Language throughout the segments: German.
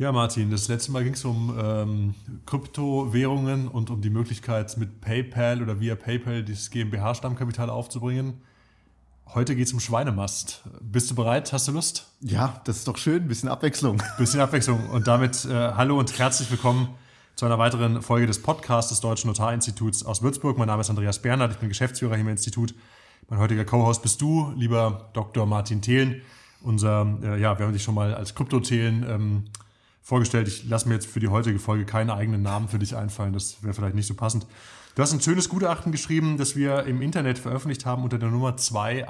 Ja, Martin, das letzte Mal ging es um Kryptowährungen und um die Möglichkeit, mit PayPal oder via PayPal dieses GmbH-Stammkapital aufzubringen. Heute geht es um Schweinemast. Bist du bereit? Hast du Lust? Ja, das ist doch schön. Ein bisschen Abwechslung. Bisschen Abwechslung. Und damit hallo und herzlich willkommen zu einer weiteren Folge des Podcasts des Deutschen Notarinstituts aus Würzburg. Mein Name ist Andreas Bernhard, ich bin Geschäftsführer hier im Institut. Mein heutiger Co-Host bist du, lieber Dr. Martin Thelen. Wir haben dich schon mal als Krypto-Thelen vorgestellt. Ich lasse mir jetzt für die heutige Folge keine eigenen Namen für dich einfallen. Das wäre vielleicht nicht so passend. Du hast ein schönes Gutachten geschrieben, das wir im Internet veröffentlicht haben unter der Nummer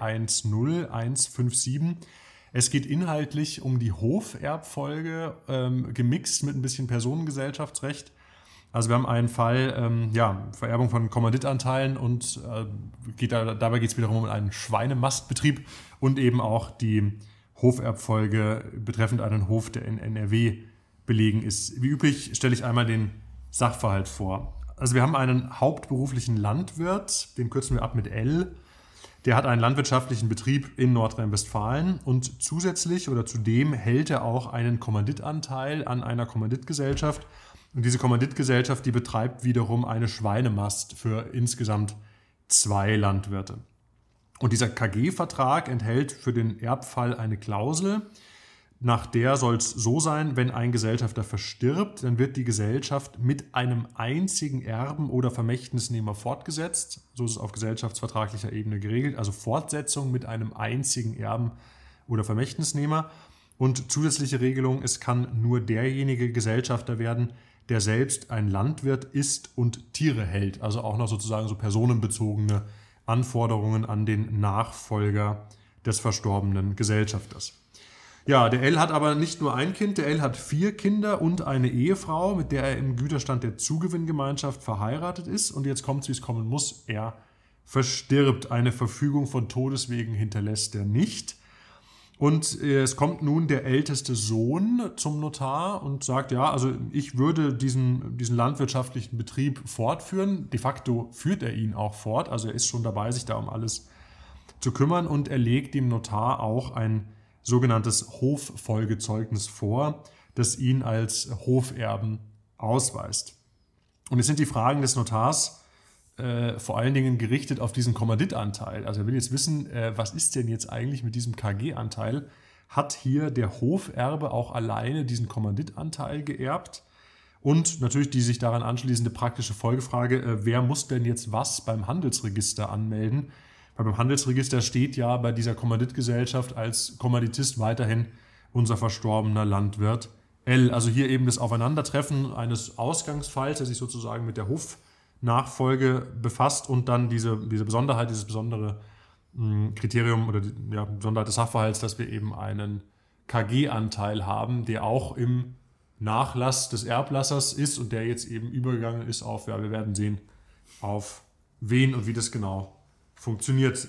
210157. Es geht inhaltlich um die Hoferrbfolge, gemixt mit ein bisschen Personengesellschaftsrecht. Also wir haben einen Fall, Vererbung von Kommanditanteilen und dabei geht es wiederum um einen Schweinemastbetrieb und eben auch die Hoferrbfolge betreffend einen Hof, der in NRW belegen ist. Wie üblich stelle ich einmal den Sachverhalt vor. Also wir haben einen hauptberuflichen Landwirt, den kürzen wir ab mit L. Der hat einen landwirtschaftlichen Betrieb in Nordrhein-Westfalen und zusätzlich oder zudem hält er auch einen Kommanditanteil an einer Kommanditgesellschaft. Und diese Kommanditgesellschaft, die betreibt wiederum eine Schweinemast für insgesamt 2 Landwirte. Und dieser KG-Vertrag enthält für den Erbfall eine Klausel, nach der soll es so sein, wenn ein Gesellschafter verstirbt, dann wird die Gesellschaft mit einem einzigen Erben oder Vermächtnisnehmer fortgesetzt. So ist es auf gesellschaftsvertraglicher Ebene geregelt, also Fortsetzung mit einem einzigen Erben oder Vermächtnisnehmer. Und zusätzliche Regelung, es kann nur derjenige Gesellschafter werden, der selbst ein Landwirt ist und Tiere hält. Also auch noch sozusagen so personenbezogene Anforderungen an den Nachfolger des verstorbenen Gesellschafters. Ja, der L hat aber nicht nur ein Kind, der L hat 4 Kinder und eine Ehefrau, mit der er im Güterstand der Zugewinngemeinschaft verheiratet ist. Und jetzt kommt es, wie es kommen muss, er verstirbt. Eine Verfügung von Todeswegen hinterlässt er nicht. Und es kommt nun der älteste Sohn zum Notar und sagt, ja, also ich würde diesen landwirtschaftlichen Betrieb fortführen. De facto führt er ihn auch fort, also er ist schon dabei, sich da um alles zu kümmern. Und er legt dem Notar auch ein sogenanntes Hoffolgezeugnis vor, das ihn als Hoferben ausweist. Und es sind die Fragen des Notars vor allen Dingen gerichtet auf diesen Kommanditanteil. Also er will jetzt wissen, was ist denn jetzt eigentlich mit diesem KG-Anteil? Hat hier der Hoferbe auch alleine diesen Kommanditanteil geerbt? Und natürlich die sich daran anschließende praktische Folgefrage, wer muss denn jetzt was beim Handelsregister anmelden? Weil beim Handelsregister steht ja bei dieser Kommanditgesellschaft als Kommanditist weiterhin unser verstorbener Landwirt L. Also hier eben das Aufeinandertreffen eines Ausgangsfalls, der sich sozusagen mit der Hofnachfolge befasst und dann diese Besonderheit, dieses besondere Kriterium oder die Besonderheit des Sachverhalts, dass wir eben einen KG-Anteil haben, der auch im Nachlass des Erblassers ist und der jetzt eben übergegangen ist auf, wir werden sehen, auf wen und wie das genau funktioniert.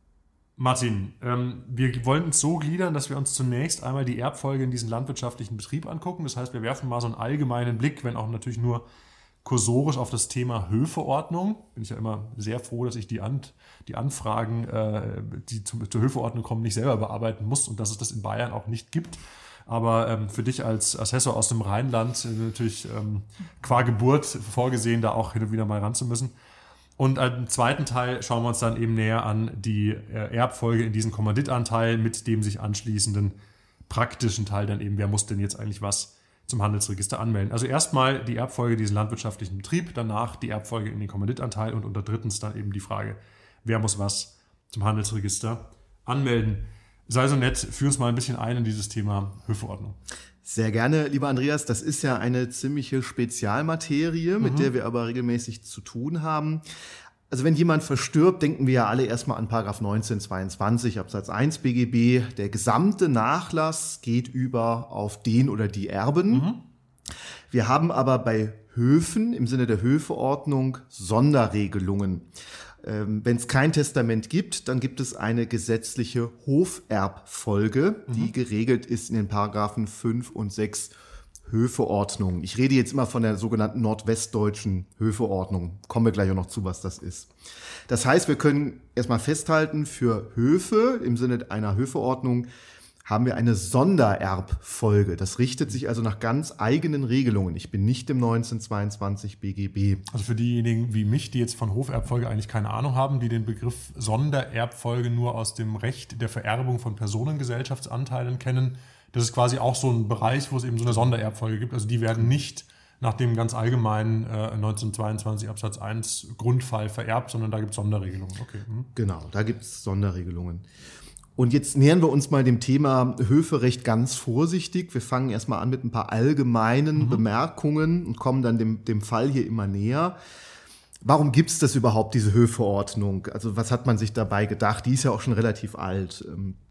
Martin, wir wollen uns so gliedern, dass wir uns zunächst einmal die Erbfolge in diesen landwirtschaftlichen Betrieb angucken. Das heißt, wir werfen mal so einen allgemeinen Blick, wenn auch natürlich nur kursorisch, auf das Thema Höfeordnung. Bin ich ja immer sehr froh, dass ich die Anfragen, die zur Höfeordnung kommen, nicht selber bearbeiten muss und dass es das in Bayern auch nicht gibt. Aber für dich als Assessor aus dem Rheinland natürlich qua Geburt vorgesehen, da auch hin und wieder mal ran zu müssen. Und im zweiten Teil schauen wir uns dann eben näher an die Erbfolge in diesen Kommanditanteil mit dem sich anschließenden praktischen Teil dann eben, wer muss denn jetzt eigentlich was zum Handelsregister anmelden. Also erstmal die Erbfolge diesen landwirtschaftlichen Betrieb, danach die Erbfolge in den Kommanditanteil und unter drittens dann eben die Frage, wer muss was zum Handelsregister anmelden. Sei so nett, führ uns mal ein bisschen ein in dieses Thema Höfeordnung. Sehr gerne, lieber Andreas. Das ist ja eine ziemliche Spezialmaterie, mit der wir aber regelmäßig zu tun haben. Also wenn jemand verstirbt, denken wir ja alle erstmal an § 1922 Absatz 1 BGB. Der gesamte Nachlass geht über auf den oder die Erben. Wir haben aber bei Höfen im Sinne der Höfeordnung Sonderregelungen. Wenn es kein Testament gibt, dann gibt es eine gesetzliche Hoferbfolge, die geregelt ist in den Paragraphen 5 und 6 Höfeordnung. Ich rede jetzt immer von der sogenannten nordwestdeutschen Höfeordnung. Kommen wir gleich auch noch zu, was das ist. Das heißt, wir können erstmal festhalten, für Höfe im Sinne einer Höfeordnung haben wir eine Sondererbfolge. Das richtet sich also nach ganz eigenen Regelungen. Ich bin nicht im 1922 BGB. Also für diejenigen wie mich, die jetzt von Hoferrbfolge eigentlich keine Ahnung haben, die den Begriff Sondererbfolge nur aus dem Recht der Vererbung von Personengesellschaftsanteilen kennen, das ist quasi auch so ein Bereich, wo es eben so eine Sondererbfolge gibt. Also die werden nicht nach dem ganz allgemeinen 1922 Absatz 1 Grundfall vererbt, sondern da gibt es Sonderregelungen. Okay. Genau, da gibt es Sonderregelungen. Und jetzt nähern wir uns mal dem Thema Höferecht ganz vorsichtig. Wir fangen erstmal an mit ein paar allgemeinen Bemerkungen und kommen dann dem Fall hier immer näher. Warum gibt es das überhaupt, diese Höfeordnung? Also was hat man sich dabei gedacht? Die ist ja auch schon relativ alt.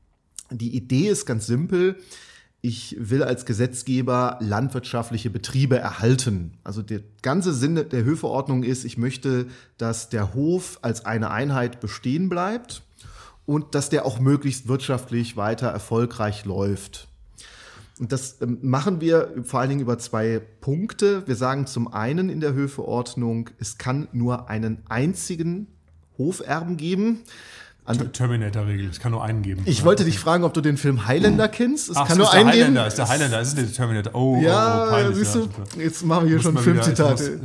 Die Idee ist ganz simpel. Ich will als Gesetzgeber landwirtschaftliche Betriebe erhalten. Also der ganze Sinn der Höfeordnung ist, ich möchte, dass der Hof als eine Einheit bestehen bleibt und dass der auch möglichst wirtschaftlich weiter erfolgreich läuft. Und das machen wir vor allen Dingen über 2 Punkte. Wir sagen zum einen in der Höfeordnung, es kann nur einen einzigen Hoferben geben. Terminator-Regel, es kann nur einen geben. Ich wollte dich fragen, ob du den Film Highlander kennst. Es kann nur einen geben. Ist der Highlander, ist der Terminator. Oh, peinlich. Siehst du, jetzt machen wir hier schon Filmzitate.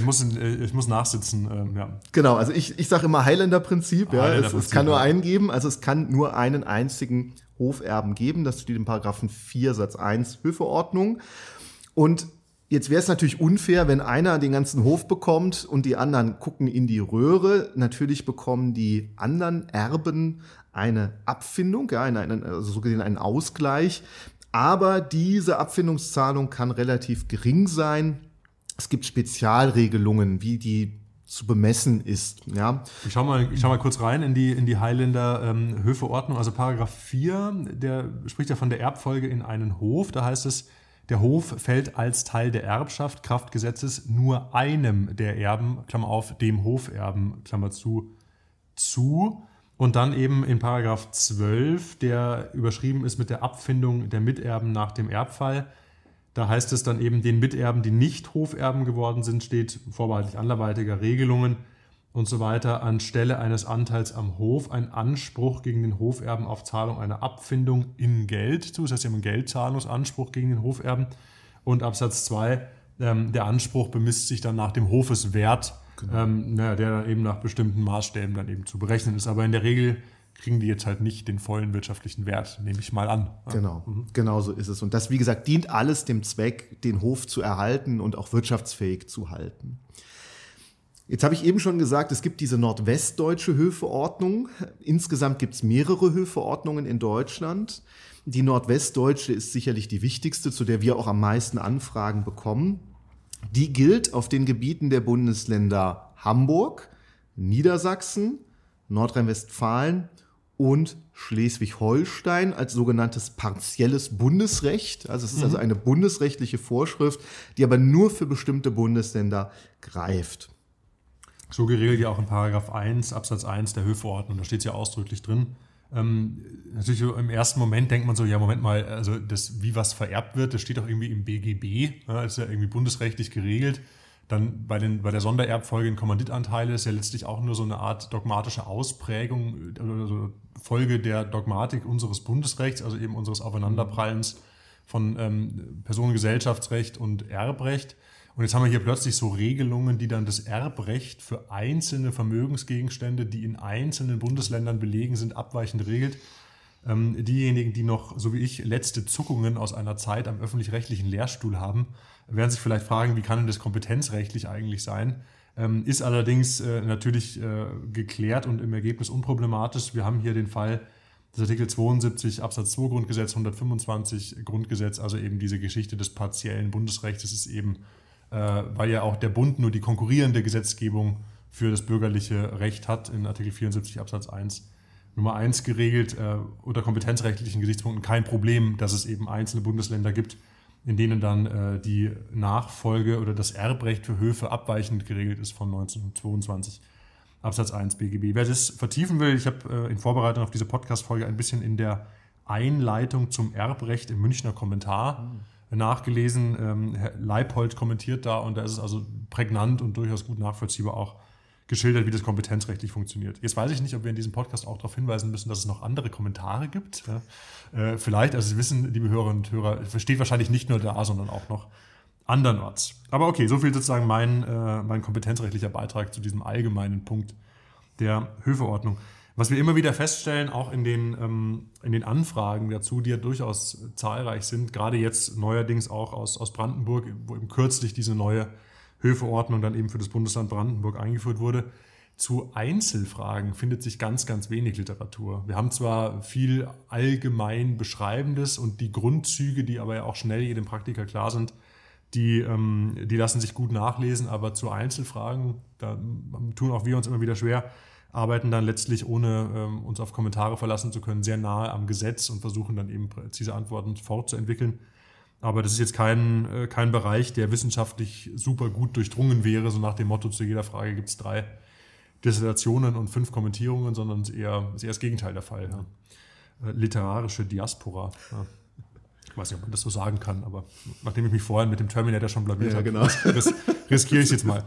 Ich muss nachsitzen. Ja. Genau, also ich sage immer Highlander-Prinzip. Ja, es kann nur einen geben, also es kann nur einen einzigen Hoferben geben. Das steht in Paragraphen 4 Satz 1 Höfeordnung. Und jetzt wäre es natürlich unfair, wenn einer den ganzen Hof bekommt und die anderen gucken in die Röhre. Natürlich bekommen die anderen Erben eine Abfindung, ja, also so gesehen einen Ausgleich. Aber diese Abfindungszahlung kann relativ gering sein. Es gibt Spezialregelungen, wie die zu bemessen ist. Ja. Ich schau mal kurz rein in die Highlander Höfeordnung. Also Paragraph 4, der spricht ja von der Erbfolge in einen Hof. Da heißt es, der Hof fällt als Teil der Erbschaft Kraft Gesetzes nur einem der Erben, Klammer auf, dem Hoferben, Klammer zu. Und dann eben in Paragraph 12, der überschrieben ist mit der Abfindung der Miterben nach dem Erbfall. Da heißt es dann eben, den Miterben, die nicht Hoferben geworden sind, steht vorbehaltlich anderweitiger Regelungen und so weiter, anstelle eines Anteils am Hof ein Anspruch gegen den Hoferben auf Zahlung einer Abfindung in Geld zu. Das heißt, sie haben einen Geldzahlungsanspruch gegen den Hoferben. Und Absatz 2, der Anspruch bemisst sich dann nach dem Hofeswert, der dann eben nach bestimmten Maßstäben dann eben zu berechnen ist. Aber in der Regel kriegen die jetzt halt nicht den vollen wirtschaftlichen Wert, nehme ich mal an. Genau so ist es. Und das, wie gesagt, dient alles dem Zweck, den Hof zu erhalten und auch wirtschaftsfähig zu halten. Jetzt habe ich eben schon gesagt, es gibt diese nordwestdeutsche Höfeordnung. Insgesamt gibt es mehrere Höfeordnungen in Deutschland. Die nordwestdeutsche ist sicherlich die wichtigste, zu der wir auch am meisten Anfragen bekommen. Die gilt auf den Gebieten der Bundesländer Hamburg, Niedersachsen, Nordrhein-Westfalen und Schleswig-Holstein als sogenanntes partielles Bundesrecht. Also es ist also eine bundesrechtliche Vorschrift, die aber nur für bestimmte Bundesländer greift. So geregelt ja auch in Paragraph 1, Absatz 1 der Höfeordnung, da steht es ja ausdrücklich drin. Natürlich im ersten Moment denkt man so, ja Moment mal, also das, wie was vererbt wird, das steht doch irgendwie im BGB, ist ja irgendwie bundesrechtlich geregelt. Dann bei der Sondererbfolge in Kommanditanteile ist ja letztlich auch nur so eine Art dogmatische Ausprägung oder so Folge der Dogmatik unseres Bundesrechts, also eben unseres Aufeinanderprallens von Personengesellschaftsrecht und Erbrecht. Und jetzt haben wir hier plötzlich so Regelungen, die dann das Erbrecht für einzelne Vermögensgegenstände, die in einzelnen Bundesländern belegen sind, abweichend regelt. Diejenigen, die noch, so wie ich, letzte Zuckungen aus einer Zeit am öffentlich-rechtlichen Lehrstuhl haben, werden sich vielleicht fragen, wie kann denn das kompetenzrechtlich eigentlich sein? Ist allerdings natürlich geklärt und im Ergebnis unproblematisch. Wir haben hier den Fall des Artikel 72 Absatz 2 Grundgesetz, 125 Grundgesetz, also eben diese Geschichte des partiellen Bundesrechts. Das ist eben, weil ja auch der Bund nur die konkurrierende Gesetzgebung für das bürgerliche Recht hat, in Artikel 74 Absatz 1 Nummer 1 geregelt, unter kompetenzrechtlichen Gesichtspunkten kein Problem, dass es eben einzelne Bundesländer gibt, in denen dann die Nachfolge oder das Erbrecht für Höfe abweichend geregelt ist von 1922 Absatz 1 BGB. Wer das vertiefen will, ich habe in Vorbereitung auf diese Podcast-Folge ein bisschen in der Einleitung zum Erbrecht im Münchner Kommentar nachgelesen. Herr Leipold kommentiert da und da ist es also prägnant und durchaus gut nachvollziehbar auch geschildert, wie das kompetenzrechtlich funktioniert. Jetzt weiß ich nicht, ob wir in diesem Podcast auch darauf hinweisen müssen, dass es noch andere Kommentare gibt. Ja. Vielleicht, also Sie wissen, liebe Hörerinnen und Hörer, steht wahrscheinlich nicht nur da, sondern auch noch andernorts. Aber okay, so viel sozusagen mein kompetenzrechtlicher Beitrag zu diesem allgemeinen Punkt der Höfeordnung. Was wir immer wieder feststellen, auch in den Anfragen dazu, die ja durchaus zahlreich sind, gerade jetzt neuerdings auch aus Brandenburg, wo eben kürzlich diese neue Höfeordnung dann eben für das Bundesland Brandenburg eingeführt wurde, zu Einzelfragen findet sich ganz, ganz wenig Literatur. Wir haben zwar viel allgemein Beschreibendes und die Grundzüge, die aber ja auch schnell jedem Praktiker klar sind, die lassen sich gut nachlesen, aber zu Einzelfragen, da tun auch wir uns immer wieder schwer, arbeiten dann letztlich, ohne uns auf Kommentare verlassen zu können, sehr nahe am Gesetz und versuchen dann eben präzise Antworten fortzuentwickeln. Aber das ist jetzt kein Bereich, der wissenschaftlich super gut durchdrungen wäre, so nach dem Motto, zu jeder Frage gibt es 3 Dissertationen und 5 Kommentierungen, sondern ist eher das Gegenteil der Fall. Ja. Literarische Diaspora. Ja. Ich weiß nicht, ob man das so sagen kann, aber nachdem ich mich vorhin mit dem Terminator schon blamiert habe, genau. riskiere ich es jetzt mal.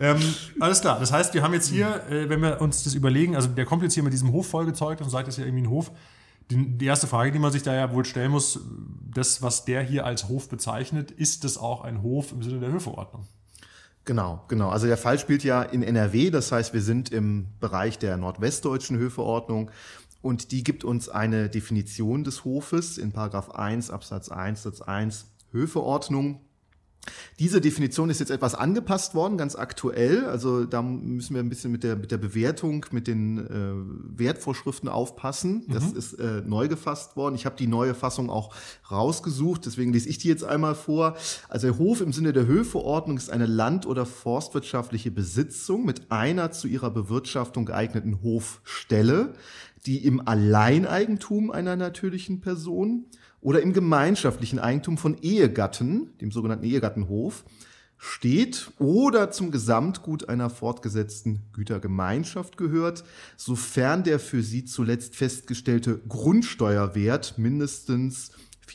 Alles klar, das heißt, wir haben jetzt hier, wenn wir uns das überlegen, also der kommt jetzt hier mit diesem Hof vollgezeugt und sagt, das ist ja irgendwie ein Hof. Die erste Frage, die man sich da ja wohl stellen muss, das, was der hier als Hof bezeichnet, ist das auch ein Hof im Sinne der Höfeordnung? Genau. Also der Fall spielt ja in NRW, das heißt, wir sind im Bereich der nordwestdeutschen Höfeordnung und die gibt uns eine Definition des Hofes in § 1 Absatz 1 Satz 1 Höfeordnung. Diese Definition ist jetzt etwas angepasst worden, ganz aktuell. Also da müssen wir ein bisschen mit der Bewertung, mit den Wertvorschriften aufpassen. Das ist neu gefasst worden. Ich habe die neue Fassung auch rausgesucht, deswegen lese ich die jetzt einmal vor. Also der Hof im Sinne der Höfeordnung ist eine land- oder forstwirtschaftliche Besitzung mit einer zu ihrer Bewirtschaftung geeigneten Hofstelle, die im Alleineigentum einer natürlichen Person oder im gemeinschaftlichen Eigentum von Ehegatten, dem sogenannten Ehegattenhof, steht oder zum Gesamtgut einer fortgesetzten Gütergemeinschaft gehört, sofern der für sie zuletzt festgestellte Grundsteuerwert mindestens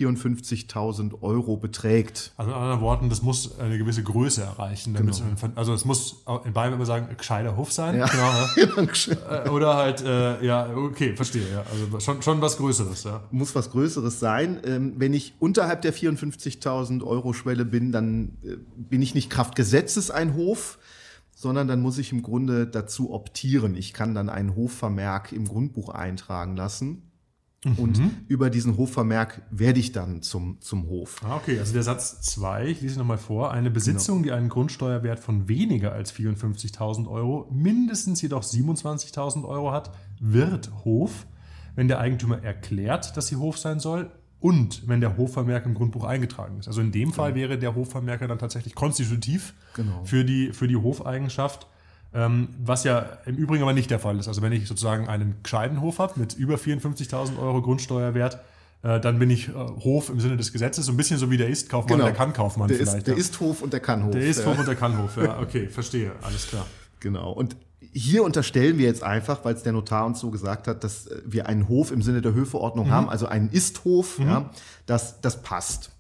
54.000 € beträgt. Also in anderen Worten, das muss eine gewisse Größe erreichen. Damit also es muss in Bayern immer sagen, ein gescheiter Hof sein. Ja. Genau. Oder halt, okay, verstehe. Ja. Also schon was Größeres. Ja. Muss was Größeres sein. Wenn ich unterhalb der 54.000 € Schwelle bin, dann bin ich nicht Kraft Gesetzes ein Hof, sondern dann muss ich im Grunde dazu optieren. Ich kann dann einen Hofvermerk im Grundbuch eintragen lassen. Und über diesen Hofvermerk werde ich dann zum Hof. Okay, also der Satz 2, ich lese nochmal vor. Eine Besitzung, die einen Grundsteuerwert von weniger als 54.000 €, mindestens jedoch 27.000 € hat, wird Hof, wenn der Eigentümer erklärt, dass sie Hof sein soll und wenn der Hofvermerk im Grundbuch eingetragen ist. Also in dem Fall wäre der Hofvermerker dann tatsächlich konstitutiv für die Hofeigenschaft. Was ja im Übrigen aber nicht der Fall ist. Also wenn ich sozusagen einen gescheiten Hof habe mit über 54.000 € Grundsteuerwert, dann bin ich Hof im Sinne des Gesetzes, so ein bisschen so wie der Ist-Kaufmann, der Kann-Kaufmann vielleicht. Der Ist-Hof und der Kann-Hof. Der Ist-Hof und der Kann-Hof, ja, okay, verstehe, alles klar. Genau, und hier unterstellen wir jetzt einfach, weil es der Notar uns so gesagt hat, dass wir einen Hof im Sinne der Höfeordnung haben, also einen Ist-Hof, das passt.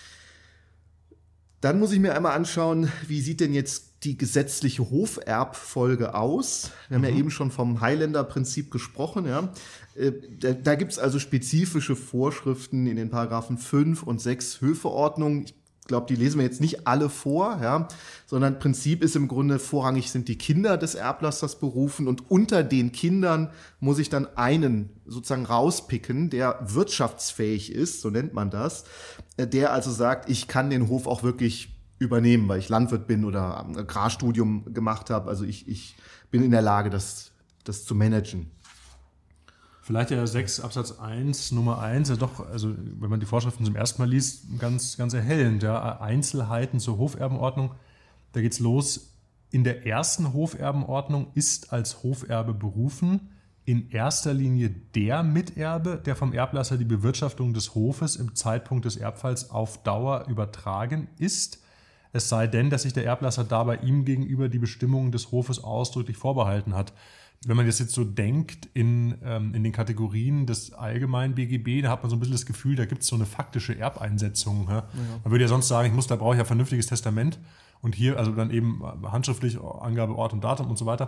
Dann muss ich mir einmal anschauen, wie sieht denn jetzt die gesetzliche Hoferbfolge aus? Wir haben ja eben schon vom Highlander-Prinzip gesprochen. Ja. Da gibt es also spezifische Vorschriften in den Paragraphen 5 und 6 Höfeordnung. Ich glaube, die lesen wir jetzt nicht alle vor, ja, sondern Prinzip ist im Grunde, vorrangig sind die Kinder des Erblassers berufen und unter den Kindern muss ich dann einen sozusagen rauspicken, der wirtschaftsfähig ist, so nennt man das, der also sagt, ich kann den Hof auch wirklich übernehmen, weil ich Landwirt bin oder ein Agrarstudium gemacht habe. Also ich bin in der Lage, das zu managen. Vielleicht ja 6 Absatz 1 Nummer 1, ja doch, also wenn man die Vorschriften zum ersten Mal liest, ganz, ganz erhellend. Ja. Einzelheiten zur Hoferbenordnung, da geht's los. In der ersten Hoferbenordnung ist als Hoferbe berufen in erster Linie der Miterbe, der vom Erblasser die Bewirtschaftung des Hofes im Zeitpunkt des Erbfalls auf Dauer übertragen ist. Es sei denn, dass sich der Erblasser dabei ihm gegenüber die Bestimmungen des Hofes ausdrücklich vorbehalten hat. Wenn man das jetzt so denkt in den Kategorien des allgemeinen BGB, da hat man so ein bisschen das Gefühl, da gibt es so eine faktische Erbeinsetzung. Ja? Man würde ja sonst sagen, da brauche ich ja ein vernünftiges Testament und hier also dann eben handschriftlich Angabe Ort und Datum und so weiter.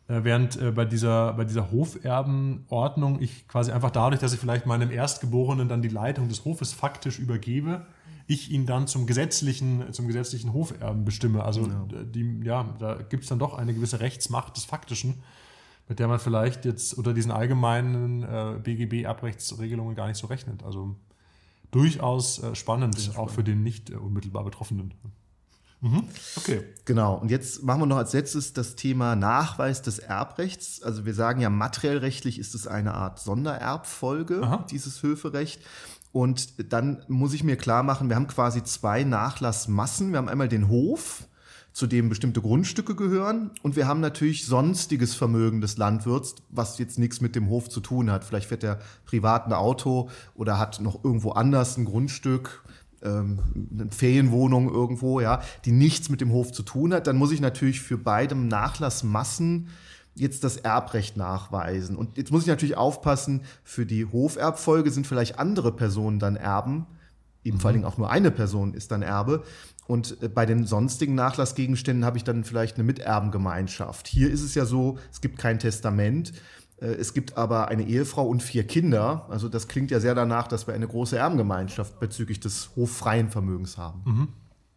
Während bei dieser Hoferbenordnung ich quasi einfach dadurch, dass ich vielleicht meinem Erstgeborenen dann die Leitung des Hofes faktisch übergebe, ich ihn dann zum gesetzlichen Hoferben bestimme. Also da gibt es dann doch eine gewisse Rechtsmacht des Faktischen, mit der man vielleicht jetzt unter diesen allgemeinen BGB-Erbrechtsregelungen gar nicht so rechnet. Also durchaus spannend, auch für den nicht unmittelbar Betroffenen. Okay. Genau. Und jetzt machen wir noch als letztes das Thema Nachweis des Erbrechts. Also wir sagen ja, materiell rechtlich ist es eine Art Sondererbfolge, dieses Höferecht. Und dann muss ich mir klar machen, wir haben quasi zwei Nachlassmassen. Wir haben einmal den Hof, zu dem bestimmte Grundstücke gehören. Und wir haben natürlich sonstiges Vermögen des Landwirts, was jetzt nichts mit dem Hof zu tun hat. Vielleicht fährt er privat ein Auto oder hat noch irgendwo anders ein Grundstück, eine Ferienwohnung irgendwo, ja, die nichts mit dem Hof zu tun hat. Dann muss ich natürlich für beide Nachlassmassen jetzt das Erbrecht nachweisen. Und jetzt muss ich natürlich aufpassen, für die Hoferbfolge sind vielleicht andere Personen dann Erben, eben vor allen Dingen auch nur eine Person ist dann Erbe. Und bei den sonstigen Nachlassgegenständen habe ich dann vielleicht eine Miterbengemeinschaft. Hier ist es ja so, es gibt kein Testament, es gibt aber eine Ehefrau und 4 Kinder. Also das klingt ja sehr danach, dass wir eine große Erbengemeinschaft bezüglich des hoffreien Vermögens haben.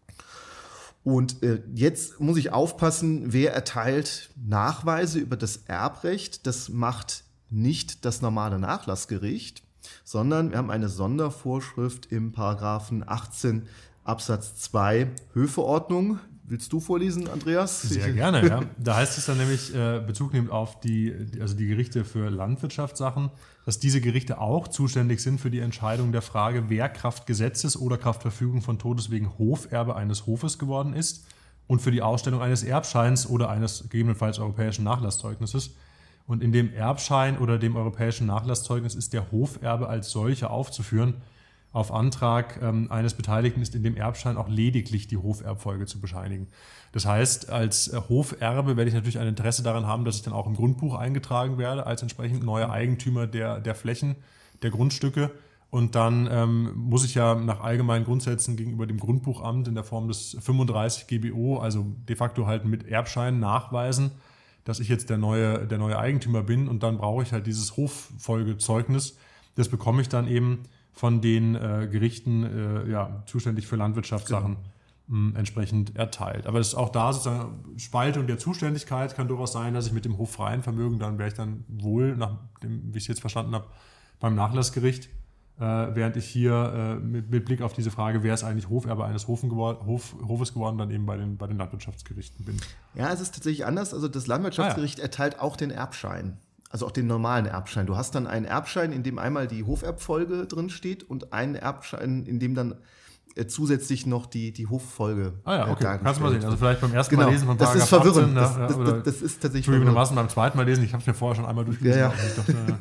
Und jetzt muss ich aufpassen, wer erteilt Nachweise über das Erbrecht. Das macht nicht das normale Nachlassgericht, sondern wir haben eine Sondervorschrift im Paragraphen 18 Absatz 2 Höfeordnung. Willst du vorlesen, Andreas? Sehr gerne, ja. Da heißt es dann nämlich, Bezug nehmend auf die Gerichte für Landwirtschaftssachen, dass diese Gerichte auch zuständig sind für die Entscheidung der Frage, wer Kraft Gesetzes oder Kraft Verfügung von Todes wegen Hoferbe eines Hofes geworden ist und für die Ausstellung eines Erbscheins oder eines gegebenenfalls europäischen Nachlasszeugnisses. Und in dem Erbschein oder dem europäischen Nachlasszeugnis ist der Hoferbe als solcher aufzuführen. Auf Antrag eines Beteiligten ist in dem Erbschein auch lediglich die Hoferbfolge zu bescheinigen. Das heißt, als Hoferbe werde ich natürlich ein Interesse daran haben, dass ich dann auch im Grundbuch eingetragen werde, als entsprechend neuer Eigentümer der Flächen, der Grundstücke. Und dann muss ich ja nach allgemeinen Grundsätzen gegenüber dem Grundbuchamt in der Form des 35 GBO, also de facto halt mit Erbschein, nachweisen, dass ich jetzt der neue Eigentümer bin. Und dann brauche ich halt dieses Hoffolgezeugnis. Das bekomme ich dann eben von den Gerichten zuständig für Landwirtschaftssachen entsprechend erteilt. Aber es ist auch da sozusagen Spaltung der Zuständigkeit. Kann durchaus sein, dass ich mit dem hoffreien Vermögen, dann wäre ich dann wohl, nach dem, wie ich es jetzt verstanden habe, beim Nachlassgericht, während ich hier mit Blick auf diese Frage, wer ist eigentlich Hoferbe eines Hofes geworden, dann eben bei den Landwirtschaftsgerichten bin. Ja, es ist tatsächlich anders. Also das Landwirtschaftsgericht erteilt auch den Erbschein. Also auch den normalen Erbschein. Du hast dann einen Erbschein, in dem einmal die Hoferbfolge drin steht und einen Erbschein, in dem dann zusätzlich noch die Hoffolge. Okay. Kannst du mal sehen. Also vielleicht beim ersten Mal lesen von das ist verwirrend. Das ist tatsächlich verwirrend. Beim zweiten Mal lesen, ich habe es mir vorher schon einmal durchgelesen. Ja. Ich dachte,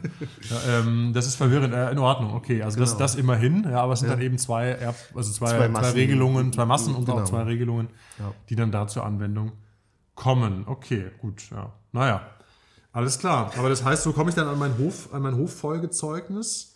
das ist verwirrend. In Ordnung, okay. Also das immerhin, aber es sind dann eben zwei Regelungen, zwei Massen und auch zwei Regelungen, die dann da zur Anwendung kommen. Okay, gut. Ja. Naja. Alles klar, aber das heißt, so komme ich dann an mein Hoffolgezeugnis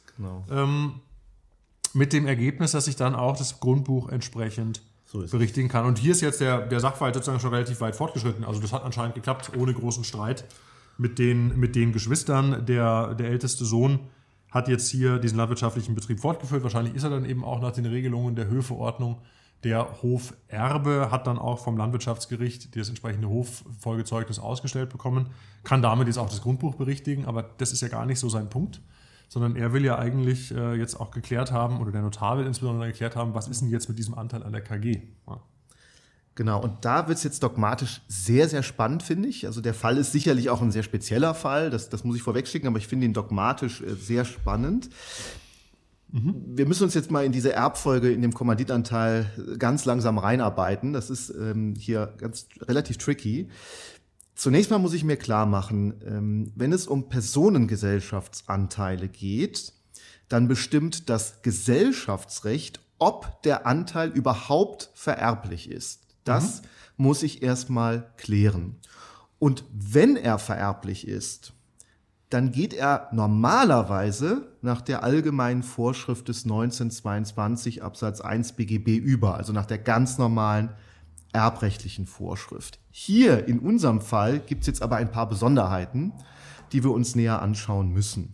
mit dem Ergebnis, dass ich dann auch das Grundbuch entsprechend berichtigen kann. Und hier ist jetzt der Sachverhalt sozusagen schon relativ weit fortgeschritten. Also das hat anscheinend geklappt, ohne großen Streit mit den Geschwistern. Der älteste Sohn hat jetzt hier diesen landwirtschaftlichen Betrieb fortgeführt. Wahrscheinlich ist er dann eben auch nach den Regelungen der Höfeordnung. Der Hoferbe hat dann auch vom Landwirtschaftsgericht das entsprechende Hoffolgezeugnis ausgestellt bekommen, kann damit jetzt auch das Grundbuch berichtigen, aber das ist ja gar nicht so sein Punkt, sondern er will ja eigentlich jetzt auch geklärt haben, oder der Notar will insbesondere geklärt haben, was ist denn jetzt mit diesem Anteil an der KG? Ja. Genau, und da wird es jetzt dogmatisch sehr, sehr spannend, finde ich. Also der Fall ist sicherlich auch ein sehr spezieller Fall, das muss ich vorwegschicken, aber ich finde ihn dogmatisch sehr spannend. Wir müssen uns jetzt mal in diese Erbfolge in dem Kommanditanteil ganz langsam reinarbeiten. Das ist hier relativ tricky. Zunächst mal muss ich mir klar machen, wenn es um Personengesellschaftsanteile geht, dann bestimmt das Gesellschaftsrecht, ob der Anteil überhaupt vererblich ist. Das muss ich erstmal klären. Und wenn er vererblich ist, dann geht er normalerweise nach der allgemeinen Vorschrift des 1922 Absatz 1 BGB über, also nach der ganz normalen erbrechtlichen Vorschrift. Hier in unserem Fall gibt es jetzt aber ein paar Besonderheiten, die wir uns näher anschauen müssen.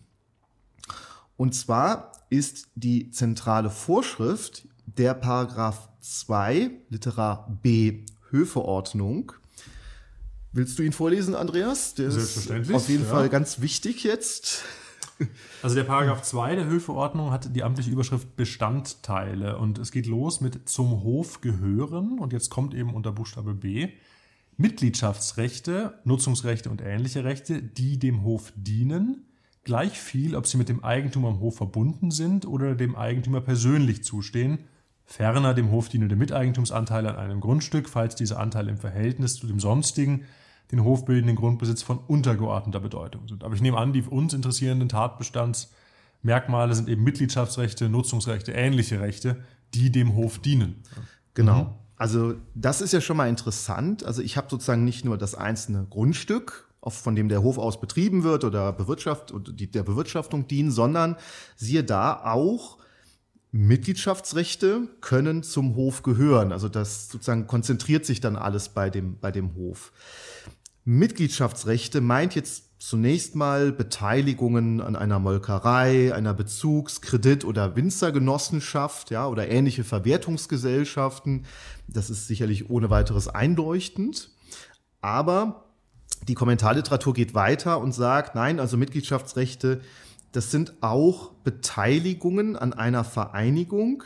Und zwar ist die zentrale Vorschrift der Paragraph 2, Litera B, Höfeordnung. Willst du ihn vorlesen, Andreas? Der Selbstverständlich. Ist auf jeden Fall ganz wichtig jetzt. Also der Paragraph 2 der Höfeordnung hat die amtliche Überschrift Bestandteile und es geht los mit zum Hof gehören und jetzt kommt eben unter Buchstabe B Mitgliedschaftsrechte, Nutzungsrechte und ähnliche Rechte, die dem Hof dienen, gleich viel, ob sie mit dem Eigentum am Hof verbunden sind oder dem Eigentümer persönlich zustehen, ferner dem Hof dienende Miteigentumsanteile an einem Grundstück, falls diese Anteile im Verhältnis zu dem sonstigen, den hofbildenden Grundbesitz von untergeordneter Bedeutung sind. Aber ich nehme an, die uns interessierenden Tatbestandsmerkmale sind eben Mitgliedschaftsrechte, Nutzungsrechte, ähnliche Rechte, die dem Hof dienen. Genau. Also das ist ja schon mal interessant. Also ich habe sozusagen nicht nur das einzelne Grundstück, von dem der Hof aus betrieben wird oder der Bewirtschaftung dient, sondern siehe da auch Mitgliedschaftsrechte können zum Hof gehören. Also das sozusagen konzentriert sich dann alles bei dem Hof. Mitgliedschaftsrechte meint jetzt zunächst mal Beteiligungen an einer Molkerei, einer Bezugs-, Kredit- oder Winzergenossenschaft, ja, oder ähnliche Verwertungsgesellschaften. Das ist sicherlich ohne weiteres einleuchtend. Aber die Kommentarliteratur geht weiter und sagt, nein, also Mitgliedschaftsrechte, das sind auch Beteiligungen an einer Vereinigung,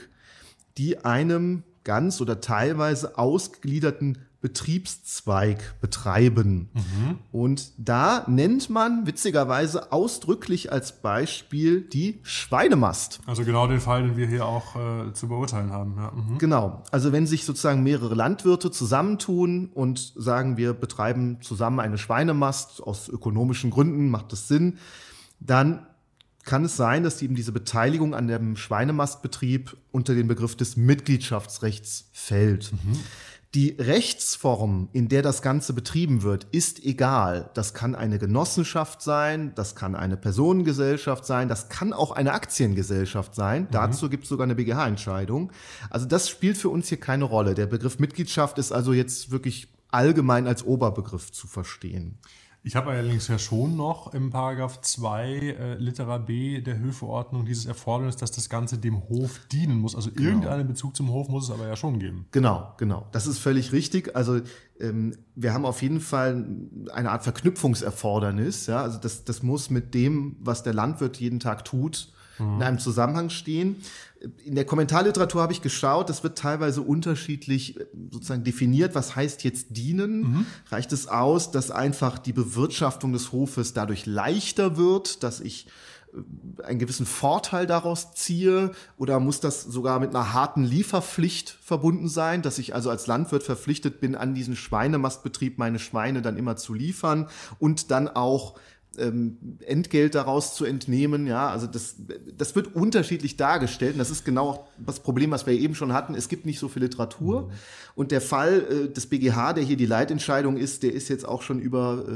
die einem ganz oder teilweise ausgegliederten Betriebszweig betreiben. Und da nennt man witzigerweise ausdrücklich als Beispiel die Schweinemast. Also genau den Fall, den wir hier auch zu beurteilen haben. Ja. Genau. Also wenn sich sozusagen mehrere Landwirte zusammentun und sagen, wir betreiben zusammen eine Schweinemast, aus ökonomischen Gründen macht das Sinn, dann kann es sein, dass eben diese Beteiligung an dem Schweinemastbetrieb unter den Begriff des Mitgliedschaftsrechts fällt. Die Rechtsform, in der das Ganze betrieben wird, ist egal. Das kann eine Genossenschaft sein, das kann eine Personengesellschaft sein, das kann auch eine Aktiengesellschaft sein. Dazu gibt es sogar eine BGH-Entscheidung. Also das spielt für uns hier keine Rolle. Der Begriff Mitgliedschaft ist also jetzt wirklich allgemein als Oberbegriff zu verstehen. Ich habe allerdings ja schon noch im Paragraph 2 Litera B der Höfeordnung dieses Erfordernis, dass das Ganze dem Hof dienen muss. Also irgendeinen Bezug zum Hof muss es aber ja schon geben. Genau. Das ist völlig richtig. Also wir haben auf jeden Fall eine Art Verknüpfungserfordernis. Ja? Also das muss mit dem, was der Landwirt jeden Tag tut, in einem Zusammenhang stehen. In der Kommentarliteratur habe ich geschaut, das wird teilweise unterschiedlich sozusagen definiert. Was heißt jetzt dienen? Reicht es aus, dass einfach die Bewirtschaftung des Hofes dadurch leichter wird, dass ich einen gewissen Vorteil daraus ziehe? Oder muss das sogar mit einer harten Lieferpflicht verbunden sein, dass ich also als Landwirt verpflichtet bin, an diesen Schweinemastbetrieb meine Schweine dann immer zu liefern und dann auch Entgelt daraus zu entnehmen, ja, also das wird unterschiedlich dargestellt und das ist genau das Problem, was wir eben schon hatten, es gibt nicht so viel Literatur und der Fall des BGH, der hier die Leitentscheidung ist, der ist jetzt auch schon über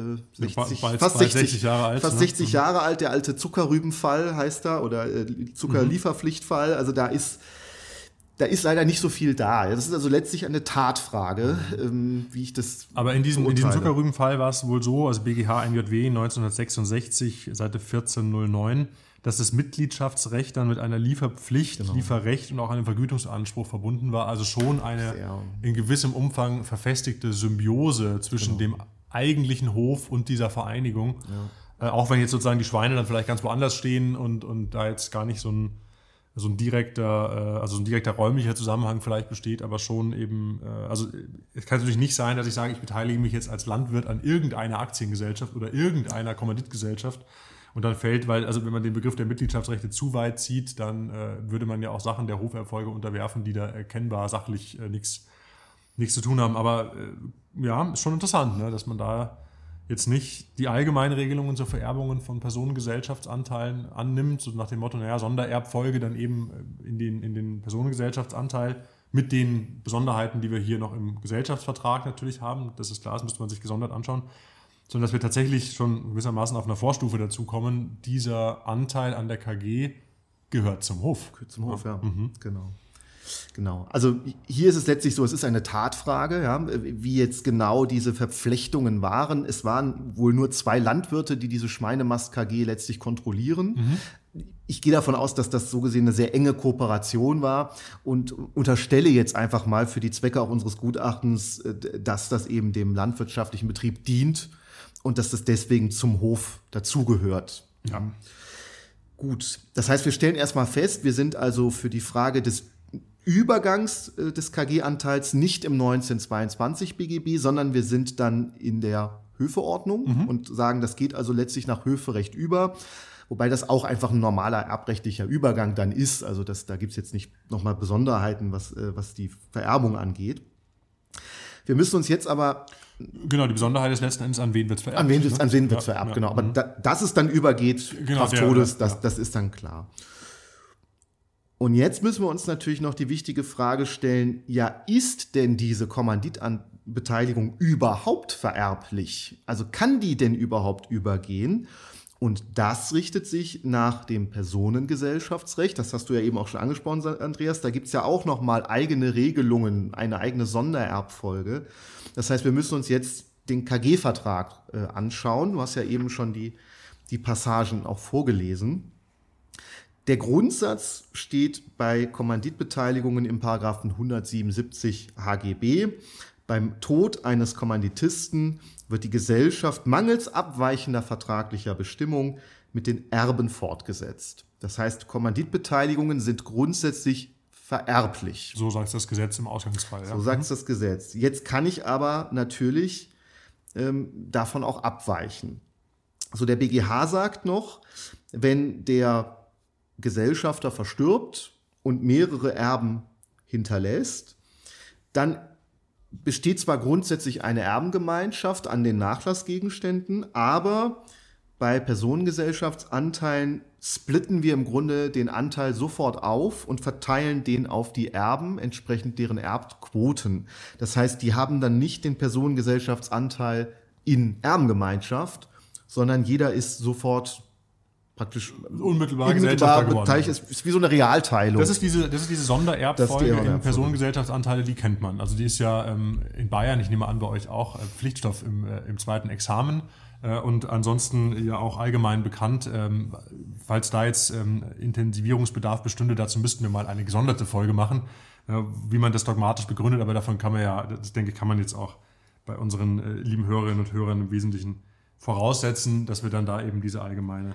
60 Jahre alt. Fast 60 Jahre alt, der alte Zuckerrübenfall heißt er oder Zuckerlieferpflichtfall, also da ist leider nicht so viel da. Das ist also letztlich eine Tatfrage, wie ich das Aber in diesem Zuckerrübenfall war es wohl so, also BGH NJW 1966, Seite 1409, dass das Mitgliedschaftsrecht dann mit einer Lieferpflicht, Lieferrecht und auch einem Vergütungsanspruch verbunden war. Also schon eine in gewissem Umfang verfestigte Symbiose zwischen dem eigentlichen Hof und dieser Vereinigung. Auch wenn jetzt sozusagen die Schweine dann vielleicht ganz woanders stehen und da jetzt gar nicht so ein direkter räumlicher Zusammenhang vielleicht besteht, aber schon eben, also es kann natürlich nicht sein, dass ich sage, ich beteilige mich jetzt als Landwirt an irgendeiner Aktiengesellschaft oder irgendeiner Kommanditgesellschaft und dann fällt, also wenn man den Begriff der Mitgliedschaftsrechte zu weit zieht, dann würde man ja auch Sachen der Hoferfolge unterwerfen, die da erkennbar sachlich nichts zu tun haben, aber ist schon interessant, ne, dass man da jetzt nicht die allgemeinen Regelungen zur Vererbungen von Personengesellschaftsanteilen annimmt, so nach dem Motto, Sondererbfolge dann eben in den Personengesellschaftsanteil mit den Besonderheiten, die wir hier noch im Gesellschaftsvertrag natürlich haben, das ist klar, das müsste man sich gesondert anschauen, sondern dass wir tatsächlich schon gewissermaßen auf einer Vorstufe dazu kommen, dieser Anteil an der KG gehört zum Hof. Zum Hof, ja. Genau. Genau. Also hier ist es letztlich so, es ist eine Tatfrage, ja, wie jetzt genau diese Verflechtungen waren. Es waren wohl nur 2 Landwirte, die diese Schweinemast-KG letztlich kontrollieren. Ich gehe davon aus, dass das so gesehen eine sehr enge Kooperation war und unterstelle jetzt einfach mal für die Zwecke auch unseres Gutachtens, dass das eben dem landwirtschaftlichen Betrieb dient und dass das deswegen zum Hof dazugehört. Ja. Gut, das heißt, wir stellen erstmal fest, wir sind also für die Frage des Übergangs des KG-Anteils nicht im 1922 BGB, sondern wir sind dann in der Höfeordnung und sagen, das geht also letztlich nach Höferecht über. Wobei das auch einfach ein normaler erbrechtlicher Übergang dann ist. Also da gibt es jetzt nicht nochmal Besonderheiten, was die Vererbung angeht. Wir müssen uns jetzt aber... Genau, die Besonderheit ist letzten Endes, an wen wird es vererbt. An wen wird es vererbt, genau. Aber dass es dann übergeht, Kraft Todes, das ist dann klar. Und jetzt müssen wir uns natürlich noch die wichtige Frage stellen, ja, ist denn diese Kommanditbeteiligung überhaupt vererblich? Also kann die denn überhaupt übergehen? Und das richtet sich nach dem Personengesellschaftsrecht. Das hast du ja eben auch schon angesprochen, Andreas. Da gibt es ja auch noch mal eigene Regelungen, eine eigene Sondererbfolge. Das heißt, wir müssen uns jetzt den KG-Vertrag anschauen. Du hast ja eben schon die Passagen auch vorgelesen. Der Grundsatz steht bei Kommanditbeteiligungen im Paragraphen 177 HGB. Beim Tod eines Kommanditisten wird die Gesellschaft mangels abweichender vertraglicher Bestimmung mit den Erben fortgesetzt. Das heißt, Kommanditbeteiligungen sind grundsätzlich vererblich. So sagt das Gesetz im Ausgangsfall. So sagt das Gesetz. Jetzt kann ich aber natürlich davon auch abweichen. Also der BGH sagt noch, wenn der Gesellschafter verstirbt und mehrere Erben hinterlässt, dann besteht zwar grundsätzlich eine Erbengemeinschaft an den Nachlassgegenständen, aber bei Personengesellschaftsanteilen splitten wir im Grunde den Anteil sofort auf und verteilen den auf die Erben, entsprechend deren Erbquoten. Das heißt, die haben dann nicht den Personengesellschaftsanteil in Erbengemeinschaft, sondern jeder ist sofort praktisch unmittelbar Gesellschafter geworden. Ist wie so eine Realteilung. Das ist diese Sondererbfolge in Personengesellschaftsanteile, die kennt man. Also die ist ja in Bayern, ich nehme an bei euch auch, Pflichtstoff im zweiten Examen und ansonsten ja auch allgemein bekannt. Falls da jetzt Intensivierungsbedarf bestünde, dazu müssten wir mal eine gesonderte Folge machen, wie man das dogmatisch begründet, aber davon kann man ja, das denke ich, kann man jetzt auch bei unseren lieben Hörerinnen und Hörern im Wesentlichen voraussetzen, dass wir dann da eben diese allgemeine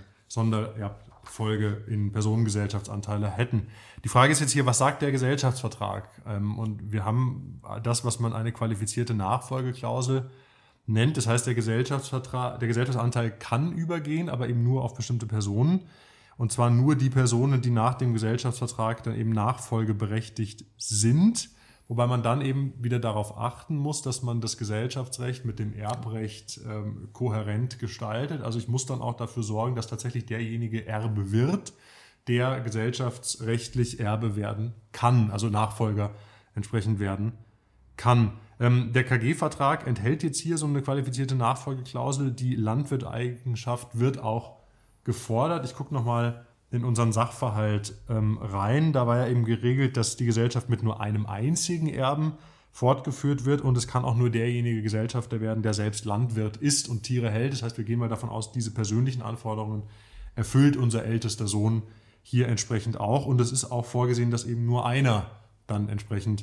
Sonderfolge in Personengesellschaftsanteile hätten. Die Frage ist jetzt hier, was sagt der Gesellschaftsvertrag? Und wir haben das, was man eine qualifizierte Nachfolgeklausel nennt. Das heißt, der Gesellschaftsanteil kann übergehen, aber eben nur auf bestimmte Personen. Und zwar nur die Personen, die nach dem Gesellschaftsvertrag dann eben nachfolgeberechtigt sind. Wobei man dann eben wieder darauf achten muss, dass man das Gesellschaftsrecht mit dem Erbrecht kohärent gestaltet. Also ich muss dann auch dafür sorgen, dass tatsächlich derjenige Erbe wird, der gesellschaftsrechtlich Erbe werden kann, also Nachfolger entsprechend werden kann. Der KG-Vertrag enthält jetzt hier so eine qualifizierte Nachfolgeklausel. Die Landwirteigenschaft wird auch gefordert. Ich gucke nochmal in unseren Sachverhalt rein. Da war ja eben geregelt, dass die Gesellschaft mit nur einem einzigen Erben fortgeführt wird und es kann auch nur derjenige Gesellschafter werden, der selbst Landwirt ist und Tiere hält. Das heißt, wir gehen mal davon aus, diese persönlichen Anforderungen erfüllt unser ältester Sohn hier entsprechend auch. Und es ist auch vorgesehen, dass eben nur einer dann entsprechend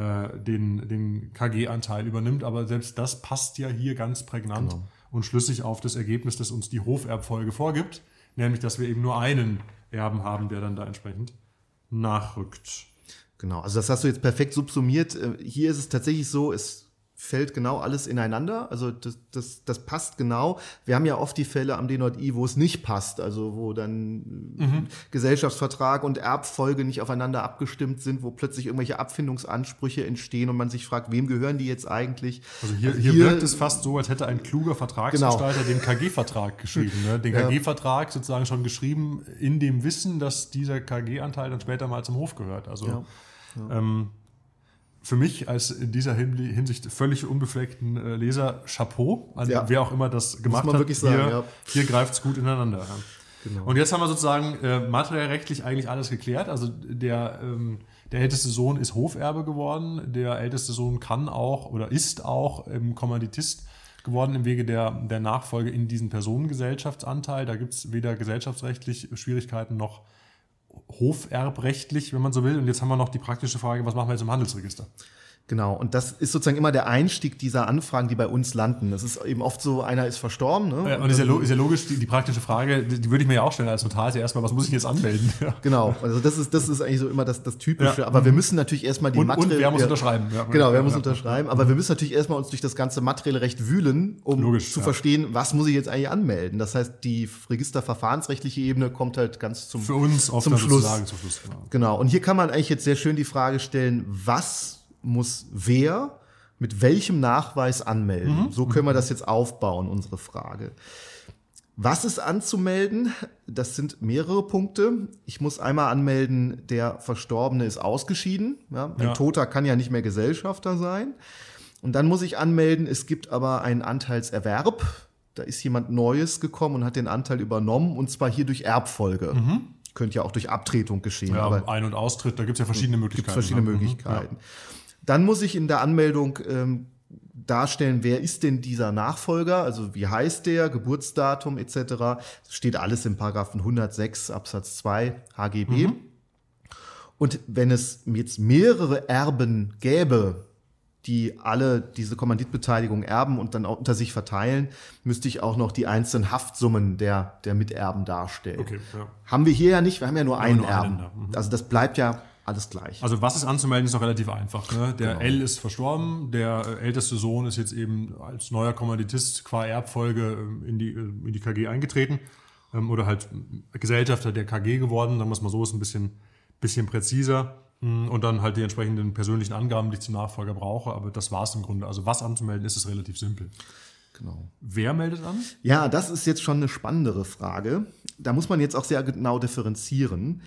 den KG-Anteil übernimmt. Aber selbst das passt ja hier ganz prägnant und schlüssig auf das Ergebnis, das uns die Hoferbfolge vorgibt. Nämlich, dass wir eben nur einen Erben haben, der dann da entsprechend nachrückt. Genau, also das hast du jetzt perfekt subsumiert. Hier ist es tatsächlich so, es fällt genau alles ineinander. Also das passt genau. Wir haben ja oft die Fälle am D-Nord-I, wo es nicht passt. Also wo dann Gesellschaftsvertrag und Erbfolge nicht aufeinander abgestimmt sind, wo plötzlich irgendwelche Abfindungsansprüche entstehen und man sich fragt, wem gehören die jetzt eigentlich? Also hier wirkt es fast so, als hätte ein kluger Vertragsgestalter den KG-Vertrag geschrieben. Ne? Den KG-Vertrag sozusagen schon geschrieben in dem Wissen, dass dieser KG-Anteil dann später mal zum Hof gehört. Also für mich als in dieser Hinsicht völlig unbefleckten Leser Chapeau, an wer auch immer das gemacht muss man hat. Wirklich sagen, hier greift es gut ineinander. Ja. Genau. Und jetzt haben wir sozusagen materiellrechtlich eigentlich alles geklärt. Also Der älteste Sohn ist Hoferbe geworden, der älteste Sohn kann auch oder ist auch Kommanditist geworden im Wege der Nachfolge in diesen Personengesellschaftsanteil. Da gibt es weder gesellschaftsrechtlich Schwierigkeiten noch hoferbrechtlich, wenn man so will. Und jetzt haben wir noch die praktische Frage, was machen wir jetzt im Handelsregister? Genau, und das ist sozusagen immer der Einstieg dieser Anfragen, die bei uns landen. Das ist eben oft so, einer ist verstorben. Ne? Ja, und ist ja logisch, die praktische Frage, die würde ich mir ja auch stellen als Notar, ist ja erstmal, was muss ich jetzt anmelden? Genau, also das ist eigentlich so immer das Typische. Ja. Aber wir müssen natürlich erstmal die Materielle... Und wer muss unterschreiben? Ja, genau, wer muss unterschreiben. Aber wir müssen natürlich erstmal uns durch das ganze materielle Recht wühlen, um zu verstehen, was muss ich jetzt eigentlich anmelden. Das heißt, die registerverfahrensrechtliche Ebene kommt halt ganz zum Schluss. Für uns oft zum Schluss. Genau, und hier kann man eigentlich jetzt sehr schön die Frage stellen, was muss wer mit welchem Nachweis anmelden? So können wir das jetzt aufbauen, unsere Frage. Was ist anzumelden? Das sind mehrere Punkte. Ich muss einmal anmelden, der Verstorbene ist ausgeschieden. Ja, ein Toter kann ja nicht mehr Gesellschafter sein. Und dann muss ich anmelden, es gibt aber einen Anteilserwerb. Da ist jemand Neues gekommen und hat den Anteil übernommen, und zwar hier durch Erbfolge. Könnte ja auch durch Abtretung geschehen. Ja, aber Ein- und Austritt, da gibt es ja verschiedene Möglichkeiten. Ja. Dann muss ich in der Anmeldung darstellen, wer ist denn dieser Nachfolger, also wie heißt der, Geburtsdatum etc. Das steht alles im Paragraphen 106 Absatz 2 HGB. Und wenn es jetzt mehrere Erben gäbe, die alle diese Kommanditbeteiligung erben und dann auch unter sich verteilen, müsste ich auch noch die einzelnen Haftsummen der Miterben darstellen. Okay, ja. Haben wir hier ja nicht, wir haben ja nur einen Erben. Also das bleibt ja alles gleich. Also was ist anzumelden, ist noch relativ einfach. Ne? Der L ist verstorben, der älteste Sohn ist jetzt eben als neuer Kommanditist qua Erbfolge in die KG eingetreten oder halt Gesellschafter der KG geworden, sagen wir es mal so, ist ein bisschen präziser. Und dann halt die entsprechenden persönlichen Angaben, die ich zum Nachfolger brauche. Aber das war es im Grunde. Also was anzumelden, ist es relativ simpel. Genau. Wer meldet an? Ja, das ist jetzt schon eine spannendere Frage. Da muss man jetzt auch sehr genau differenzieren.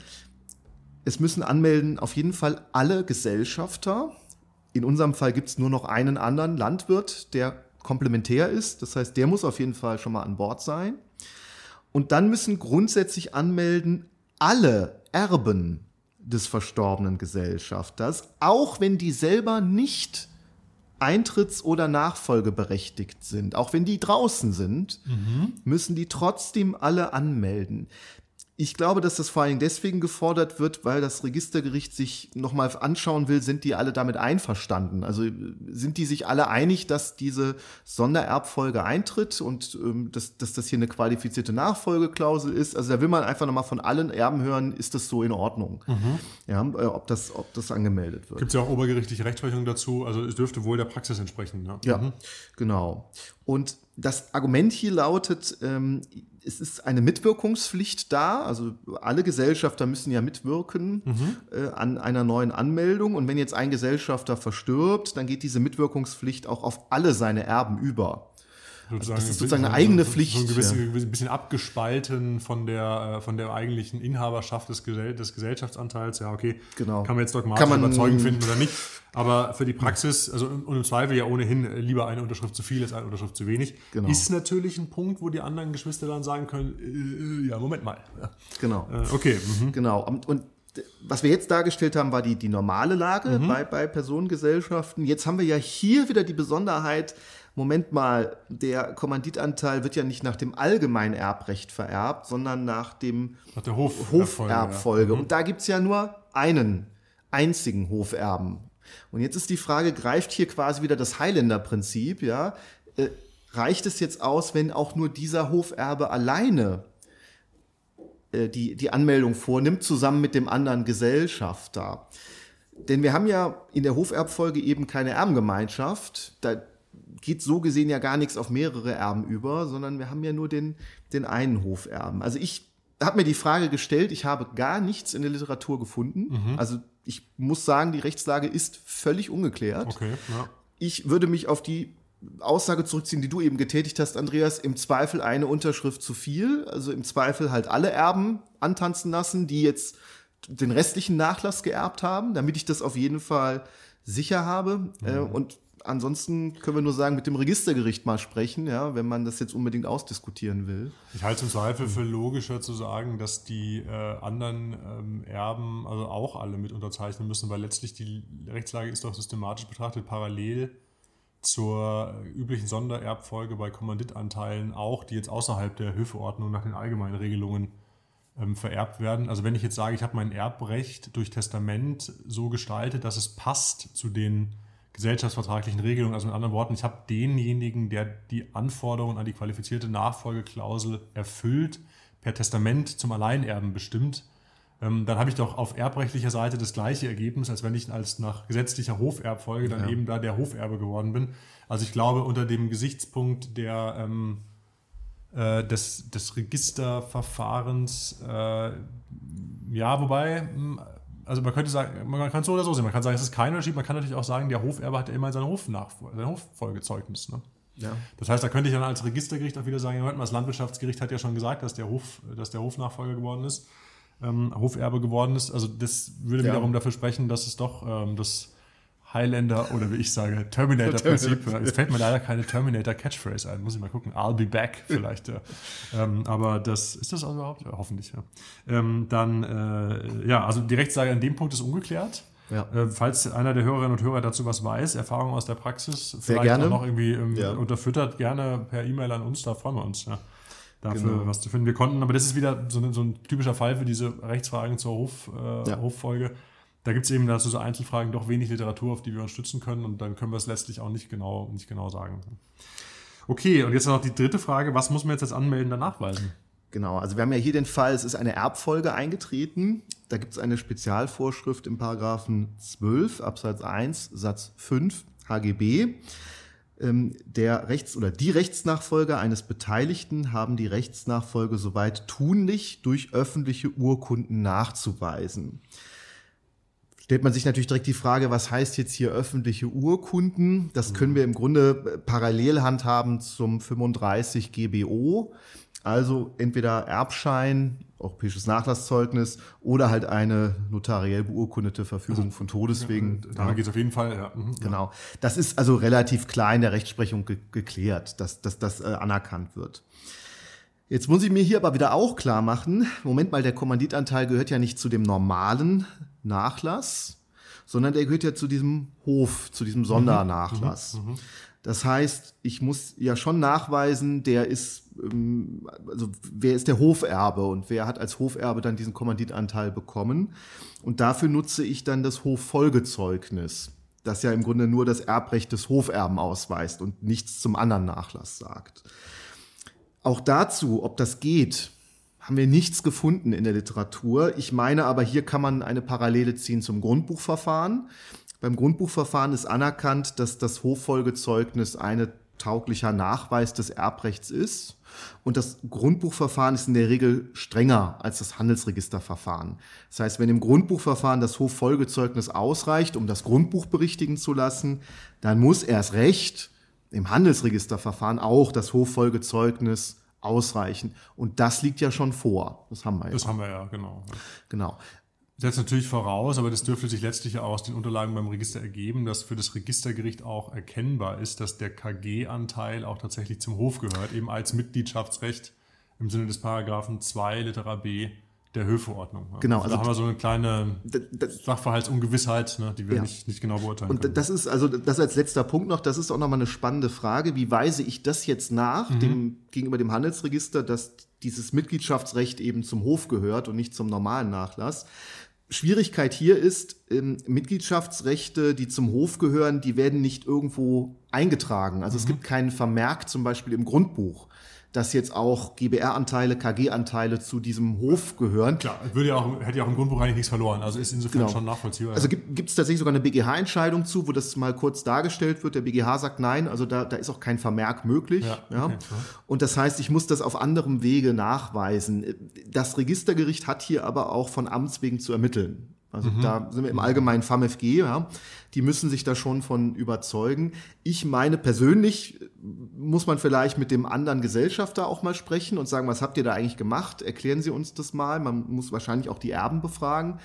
Es müssen anmelden auf jeden Fall alle Gesellschafter. In unserem Fall gibt es nur noch einen anderen Landwirt, der komplementär ist. Das heißt, der muss auf jeden Fall schon mal an Bord sein. Und dann müssen grundsätzlich anmelden alle Erben des verstorbenen Gesellschafters, auch wenn die selber nicht eintritts- oder nachfolgeberechtigt sind. Auch wenn die draußen sind, müssen die trotzdem alle anmelden. Ich glaube, dass das vor allem deswegen gefordert wird, weil das Registergericht sich nochmal anschauen will, sind die alle damit einverstanden? Also sind die sich alle einig, dass diese Sondererbfolge eintritt und dass das hier eine qualifizierte Nachfolgeklausel ist? Also da will man einfach nochmal von allen Erben hören, ist das so in Ordnung? Ja, ob das angemeldet wird. Gibt es ja auch obergerichtliche Rechtsprechung dazu, also es dürfte wohl der Praxis entsprechen. Ne? Ja, genau. Und das Argument hier lautet, es ist eine Mitwirkungspflicht da, also alle Gesellschafter müssen ja mitwirken an einer neuen Anmeldung, und wenn jetzt ein Gesellschafter verstirbt, dann geht diese Mitwirkungspflicht auch auf alle seine Erben über. Also das ist sozusagen eine eigene Pflicht. So ein bisschen abgespalten von der eigentlichen Inhaberschaft des Gesellschaftsanteils. Ja, okay, genau. Kann man jetzt dogmatisch überzeugend finden oder nicht. Aber für die Praxis, also und im Zweifel ja ohnehin lieber eine Unterschrift zu viel als eine Unterschrift zu wenig, ist natürlich ein Punkt, wo die anderen Geschwister dann sagen können, ja, Moment mal. Ja. Genau. Okay. Genau. Und was wir jetzt dargestellt haben, war die normale Lage bei Personengesellschaften. Jetzt haben wir ja hier wieder die Besonderheit, Moment mal, der Kommanditanteil wird ja nicht nach dem allgemeinen Erbrecht vererbt, sondern nach der Hoferbfolge. Ja. Und da gibt es ja nur einen einzigen Hoferben. Und jetzt ist die Frage, greift hier quasi wieder das Highlander-Prinzip? Ja? Reicht es jetzt aus, wenn auch nur dieser Hoferbe alleine die Anmeldung vornimmt, zusammen mit dem anderen Gesellschafter? Denn wir haben ja in der Hoferbfolge eben keine Erbengemeinschaft. Da geht so gesehen ja gar nichts auf mehrere Erben über, sondern wir haben ja nur den einen Hoferben. Also ich habe mir die Frage gestellt, ich habe gar nichts in der Literatur gefunden. Also ich muss sagen, die Rechtslage ist völlig ungeklärt. Okay, ja. Ich würde mich auf die Aussage zurückziehen, die du eben getätigt hast, Andreas, im Zweifel eine Unterschrift zu viel, also im Zweifel halt alle Erben antanzen lassen, die jetzt den restlichen Nachlass geerbt haben, damit ich das auf jeden Fall sicher habe. Und ansonsten können wir nur sagen, mit dem Registergericht mal sprechen, ja, wenn man das jetzt unbedingt ausdiskutieren will. Ich halte es im Zweifel für logischer zu sagen, dass die anderen Erben also auch alle mit unterzeichnen müssen, weil letztlich die Rechtslage ist doch systematisch betrachtet parallel zur üblichen Sondererbfolge bei Kommanditanteilen auch, die jetzt außerhalb der Höfeordnung nach den allgemeinen Regelungen vererbt werden. Also wenn ich jetzt sage, ich habe mein Erbrecht durch Testament so gestaltet, dass es passt zu den gesellschaftsvertraglichen Regelungen, also mit anderen Worten, ich habe denjenigen, der die Anforderungen an die qualifizierte Nachfolgeklausel erfüllt, per Testament zum Alleinerben bestimmt, dann habe ich doch auf erbrechtlicher Seite das gleiche Ergebnis, als wenn ich als nach gesetzlicher Hoferbfolge dann eben da der Hoferbe geworden bin. Also ich glaube, unter dem Gesichtspunkt des Registerverfahrens, wobei, also man könnte sagen, man kann es so oder so sehen. Man kann sagen, es ist kein Unterschied. Man kann natürlich auch sagen, der Hoferbe hat ja immer sein Hoffolgezeugnis. Ne? Ja. Das heißt, da könnte ich dann als Registergericht auch wieder sagen, das Landwirtschaftsgericht hat ja schon gesagt, dass der Hofnachfolger geworden ist, Hoferbe geworden ist. Also das würde wiederum dafür sprechen, dass es doch das Highlander oder wie ich sage, Terminator-Prinzip. Jetzt fällt mir leider keine Terminator-Catchphrase ein. Muss ich mal gucken. I'll be back vielleicht. Ja. Aber ist das auch überhaupt? Ja, hoffentlich. Ja. Also die Rechtslage an dem Punkt ist ungeklärt. Ja. Falls einer der Hörerinnen und Hörer dazu was weiß, Erfahrung aus der Praxis, vielleicht gerne. Auch noch irgendwie unterfüttert, gerne per E-Mail an uns, da freuen wir uns. Ja. Dafür was zu finden. Wir konnten, aber das ist wieder so ein typischer Fall für diese Rechtsfragen zur Hoffolge. Da gibt es eben dazu so Einzelfragen doch wenig Literatur, auf die wir uns stützen können und dann können wir es letztlich auch nicht genau sagen. Okay, und jetzt noch die dritte Frage, was muss man jetzt als Anmeldender nachweisen? Genau, also wir haben ja hier den Fall, es ist eine Erbfolge eingetreten. Da gibt es eine Spezialvorschrift im Paragraphen 12 Absatz 1 Satz 5 HGB. Die Rechtsnachfolger eines Beteiligten haben die Rechtsnachfolge soweit tunlich durch öffentliche Urkunden nachzuweisen. Stellt man sich natürlich direkt die Frage, was heißt jetzt hier öffentliche Urkunden? Das können wir im Grunde parallel handhaben zum 35 GBO. Also entweder Erbschein, europäisches Nachlasszeugnis oder halt eine notariell beurkundete Verfügung von Todeswegen. Da geht es auf jeden Fall, ja. Genau. Das ist also relativ klar in der Rechtsprechung geklärt, dass das anerkannt wird. Jetzt muss ich mir hier aber wieder auch klar machen, Moment mal, der Kommanditanteil gehört ja nicht zu dem normalen Nachlass, sondern der gehört ja zu diesem zu diesem Sondernachlass. Das heißt, ich muss ja schon nachweisen, wer ist der Hoferbe und wer hat als Hoferbe dann diesen Kommanditanteil bekommen. Und dafür nutze ich dann das Hoffolgezeugnis, das ja im Grunde nur das Erbrecht des Hoferben ausweist und nichts zum anderen Nachlass sagt. Auch dazu, ob das geht, haben wir nichts gefunden in der Literatur. Ich meine aber, hier kann man eine Parallele ziehen zum Grundbuchverfahren. Beim Grundbuchverfahren ist anerkannt, dass das Hoffolgezeugnis ein tauglicher Nachweis des Erbrechts ist. Und das Grundbuchverfahren ist in der Regel strenger als das Handelsregisterverfahren. Das heißt, wenn im Grundbuchverfahren das Hoffolgezeugnis ausreicht, um das Grundbuch berichtigen zu lassen, dann muss erst recht im Handelsregisterverfahren auch das Hoffolgezeugnis ausreichen. Und das liegt ja schon vor. Das haben wir ja. Das haben wir ja, genau. Genau. Das setzt natürlich voraus, aber das dürfte sich letztlich ja aus den Unterlagen beim Register ergeben, dass für das Registergericht auch erkennbar ist, dass der KG-Anteil auch tatsächlich zum Hof gehört, eben als Mitgliedschaftsrecht im Sinne des Paragraphen 2 Litera B der Höfeordnung. Genau. Also da haben wir so eine kleine Sachverhaltsunggewissheit, die wir nicht genau beurteilen können. Und das ist als letzter Punkt noch, das ist auch nochmal eine spannende Frage. Wie weise ich das jetzt nach gegenüber dem Handelsregister, dass dieses Mitgliedschaftsrecht eben zum Hof gehört und nicht zum normalen Nachlass? Schwierigkeit hier ist, Mitgliedschaftsrechte, die zum Hof gehören, die werden nicht irgendwo eingetragen. Also es gibt keinen Vermerk zum Beispiel im Grundbuch, dass jetzt auch GbR-Anteile, KG-Anteile zu diesem Hof gehören. Klar, hätte ja auch im Grundbuch eigentlich nichts verloren. Also ist insofern schon nachvollziehbar. Also gibt es tatsächlich sogar eine BGH-Entscheidung zu, wo das mal kurz dargestellt wird. Der BGH sagt nein, also da ist auch kein Vermerk möglich. Ja, okay. Und das heißt, ich muss das auf anderem Wege nachweisen. Das Registergericht hat hier aber auch von Amts wegen zu ermitteln. Also da sind wir im allgemeinen FAMFG, ja. Die müssen sich da schon von überzeugen. Ich meine persönlich, muss man vielleicht mit dem anderen Gesellschafter auch mal sprechen und sagen, was habt ihr da eigentlich gemacht? Erklären Sie uns das mal. Man muss wahrscheinlich auch die Erben befragen.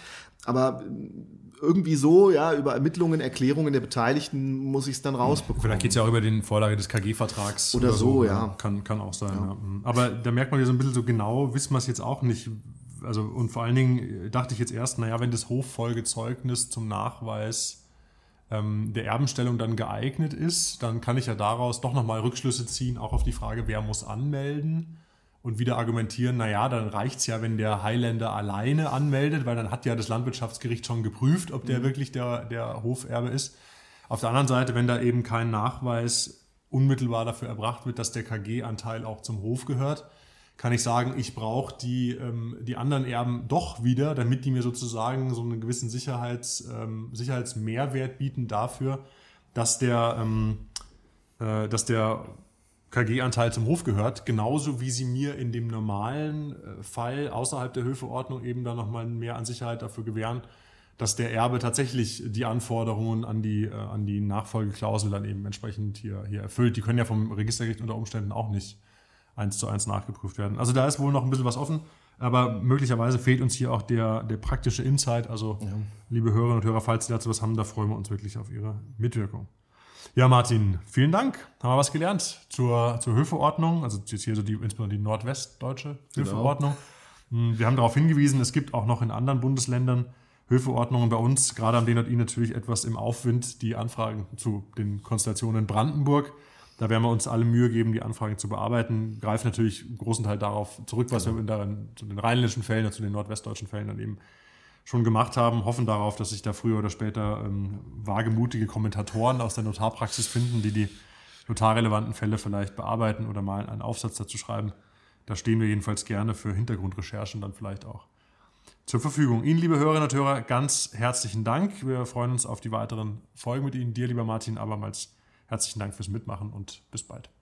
Aber irgendwie so, ja, über Ermittlungen, Erklärungen der Beteiligten muss ich es dann rausbekommen. Vielleicht geht es ja auch über die Vorlage des KG-Vertrags. Oder so, ja. Kann auch sein, ja. Aber da merkt man ja so ein bisschen so genau, wissen wir es jetzt auch nicht. Also, und vor allen Dingen dachte ich jetzt erst, naja, wenn das Hoffolgezeugnis zum Nachweis der Erbenstellung dann geeignet ist, dann kann ich ja daraus doch nochmal Rückschlüsse ziehen, auch auf die Frage, wer muss anmelden und wieder argumentieren, naja, dann reicht es ja, wenn der Highlander alleine anmeldet, weil dann hat ja das Landwirtschaftsgericht schon geprüft, ob der wirklich der Hoferbe ist. Auf der anderen Seite, wenn da eben kein Nachweis unmittelbar dafür erbracht wird, dass der KG-Anteil auch zum Hof gehört, kann ich sagen, ich brauche die anderen Erben doch wieder, damit die mir sozusagen so einen gewissen Sicherheitsmehrwert bieten dafür, dass der KG-Anteil zum Hof gehört, genauso wie sie mir in dem normalen Fall außerhalb der Höfeordnung eben dann nochmal mehr an Sicherheit dafür gewähren, dass der Erbe tatsächlich die Anforderungen an die Nachfolgeklausel dann eben entsprechend hier erfüllt. Die können ja vom Registergericht unter Umständen auch nicht 1:1 nachgeprüft werden. Also da ist wohl noch ein bisschen was offen, aber möglicherweise fehlt uns hier auch der praktische Insight. Also liebe Hörerinnen und Hörer, falls Sie dazu was haben, da freuen wir uns wirklich auf Ihre Mitwirkung. Ja, Martin, vielen Dank. Haben wir was gelernt zur Höfeordnung, also jetzt hier so insbesondere die nordwestdeutsche Höfeordnung. Genau. Wir haben darauf hingewiesen, es gibt auch noch in anderen Bundesländern Höfeordnungen. Bei uns, gerade am DNI natürlich etwas im Aufwind, die Anfragen zu den Konstellationen in Brandenburg. Da werden wir uns alle Mühe geben, die Anfragen zu bearbeiten. Greifen natürlich einen großen Teil darauf zurück, was wir zu den rheinländischen Fällen, zu den nordwestdeutschen Fällen dann eben schon gemacht haben. Hoffen darauf, dass sich da früher oder später wagemutige Kommentatoren aus der Notarpraxis finden, die notarrelevanten Fälle vielleicht bearbeiten oder mal einen Aufsatz dazu schreiben. Da stehen wir jedenfalls gerne für Hintergrundrecherchen dann vielleicht auch zur Verfügung. Ihnen, liebe Hörerinnen und Hörer, ganz herzlichen Dank. Wir freuen uns auf die weiteren Folgen mit Ihnen. Dir, lieber Martin, abermals herzlichen Dank fürs Mitmachen und bis bald.